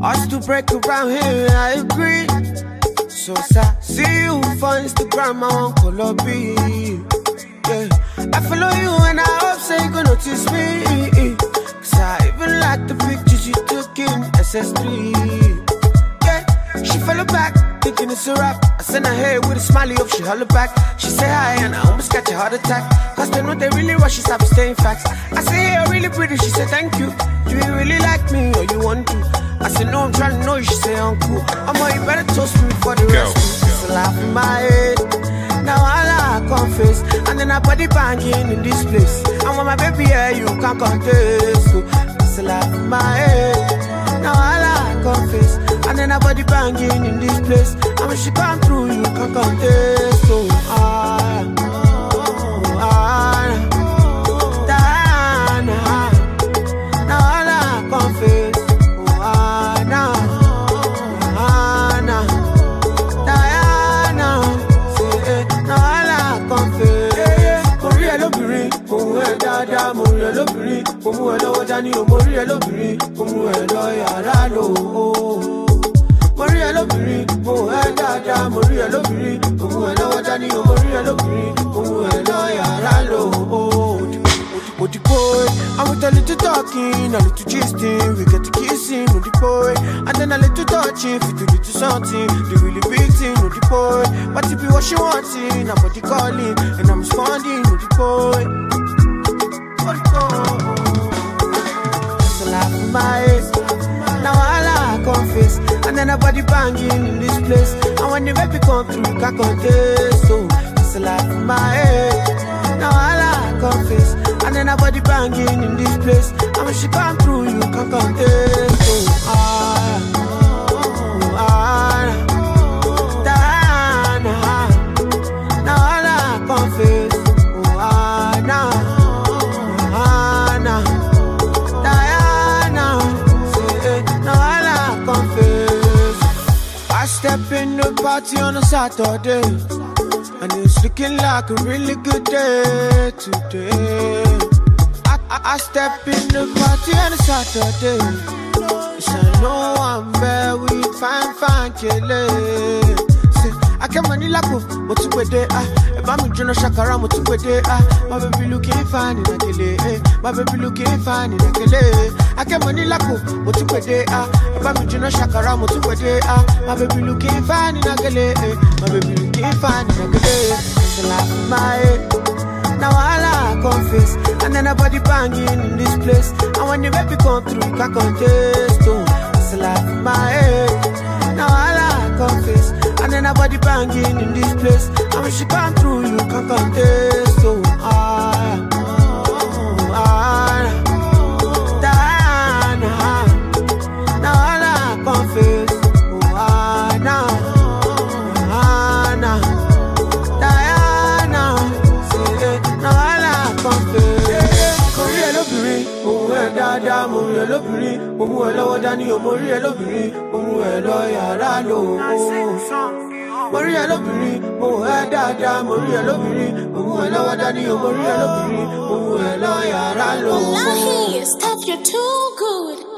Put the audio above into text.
Us to break around here, I agree. So sad, see you for Instagram, I want color B. Yeah, I follow you and I hope say you gon' notice me. Cause I even like the pictures you took in SS3. Yeah, she follow back, thinking it's a rap. I send her hair with a smiley up, she holler back. She say hi and I almost catch a heart attack. Cause they know they really rush, she stop staying facts. I say, hey, you're really pretty, she said thank you. Do you really like me or you want to? I said, no, I'm trying to know you, she say uncle. I'm all, you better toast me for the rest. It's a laugh in my head. Now I confess. And then I body banging in this place. And when my baby here, you can't contest. So it's a laugh in my head. Now I confess. And then I body banging in this place. And when she come through, you can't contest. So Dani o mori elobiri omu elo yara lo mori elobiri mo dada mori elobiri omu elo Dani o mori elobiri omu elo yara lo the boy, I'm with a little talking, a little gisting, we get to kissing, the boy, and then a little touching, fit to little something, the really big thing, the boy, but if you what she wanting, I'm body calling, and I'm responding, the boy, my head. Now I confess. And then a body banging in this place. And when the baby come through, you can't contest. So it's a laugh in my head. Now I confess. And then a body banging in this place. And when she come through, you can't contest. So now I confess. Step in the party on a Saturday, and it's looking like a really good day today. I step in the party on a Saturday. Yes, I know I'm very fine, killing. I can't money like what to put there. If I'm in Shakara, what to put there. My baby looking fine in a kele. My baby looking fine in a kele. I can't money like what to put there. If I'm in Shakara, what to put there. My baby looking fine in a kele. My baby looking fine in a kele. It's a laugh in my head. Now I confess. And then a body banging in this place. And when the baby come through, you can't contest. It's a laugh in my head. Now I confess. And then a body banging in this place. And when she come through, you can't contest. So now I confess. Dada mori elobiri, omu elo Dani o mori elobiri, omu elo yara lo. Mori elobiri, mo dada mori elobiri, omu elo Dani o mori elobiri, omu elo yara lo. Wallahi, stop, you're too good.